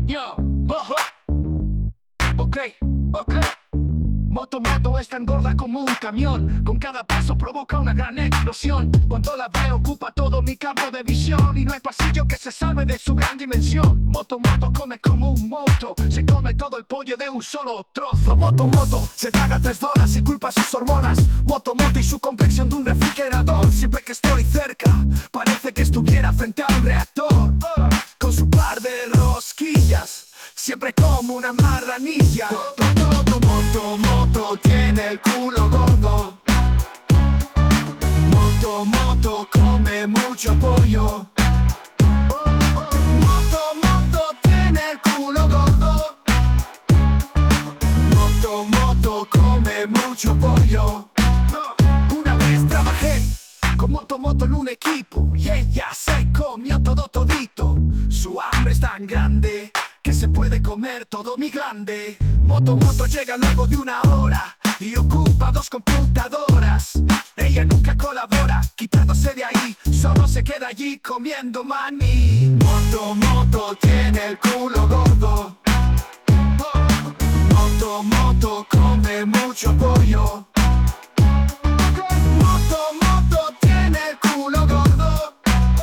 Yo, ojo. Ok, ok. Moto es tan gorda como un camión. Con cada paso provoca una gran explosión. Cuando la veo ocupa todo mi campo de visión. Y no hay pasillo que se salve de su gran dimensión. Moto come como un moto. Se come todo el pollo de un solo trozo. Moto se traga 3 horas sin culpa sus hormonas. Moto y su complexión de un refrigerador. Siempre que estoy cerca parece que estuviera frente a un reactor. Con su par de rosquillas, siempre como una marranilla. Moto tiene el culo gordo. Moto come mucho pollo. Moto tiene el culo gordo. Moto come mucho pollo. Una vez trabajé con Moto en un equipo y ella se comió todo todito. Su hambre es tan grande que se puede comer todo mi glande. Moto llega luego de 1 hora y ocupa 2 computadoras. Ella nunca colabora, quitándose de ahí, solo se queda allí comiendo maní. Moto tiene el culo gordo. Moto come mucho pollo. Moto tiene el culo gordo.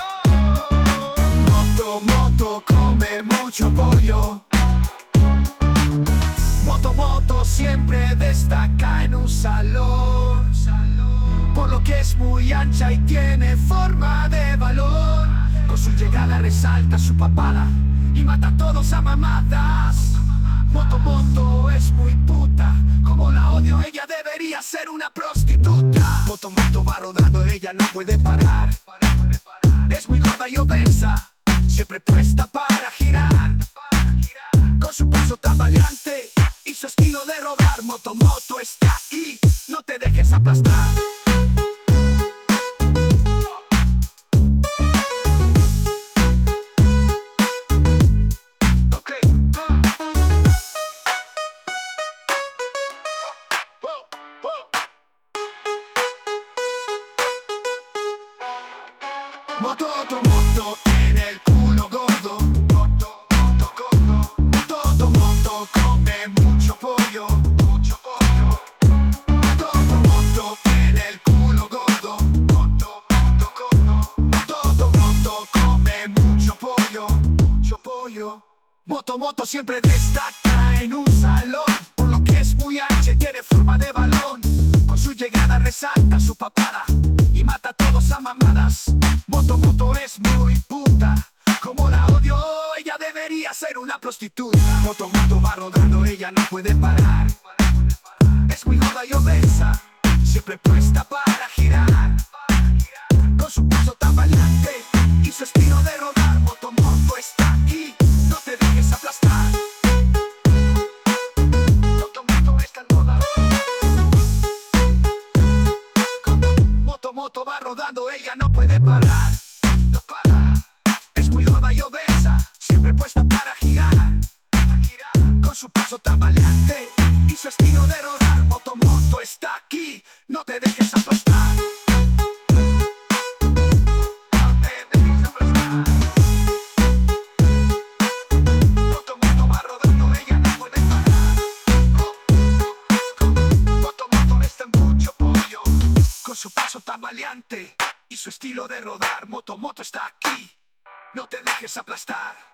Moto come mucho pollo. Moto siempre destaca en un salón, por lo que es muy ancha y tiene forma de valor. Con su llegada resalta su papada y mata a todos a mamadas. Moto es muy puta, como la odio, ella debería ser una prostituta. Moto va rodando, ella no puede parar. Es muy gorda y obesa, siempre puesta para girar. Con su paso tambaleante y su estilo de rodar, Moto está ahí, no te dejes aplastar. Okay. Moto tiene el culo gordo. Moto come mucho pollo. Moto tiene el culo gordo. Moto come mucho pollo. Moto siempre destaca en un salón, por lo que es muy ancha y tiene forma de balón. Con su llegada resalta su papada y mata a todos a mamadas. Moto es muy puta, como la odio, ella debería ser una prostituta. Moto va rodando, ella no puede parar. Es muy gorda y obesa, siempre puesta para girar. Con su paso tambaleante y su estilo de rodar, Moto está aquí, no te dejes aplastar. Moto está en rodar. Moto va rodando, ella no puede parar. No para. Es muy gorda y obesa, siempre puesta para girar. Con su paso tambaleante y su estilo de rodar, Moto está aquí, no te dejes aplastar. No te dejes aplastar. Moto va rodando, ella no puede parar. Moto está en mucho pollo. Con su paso tambaleante y su estilo de rodar, Moto está aquí, no te dejes aplastar.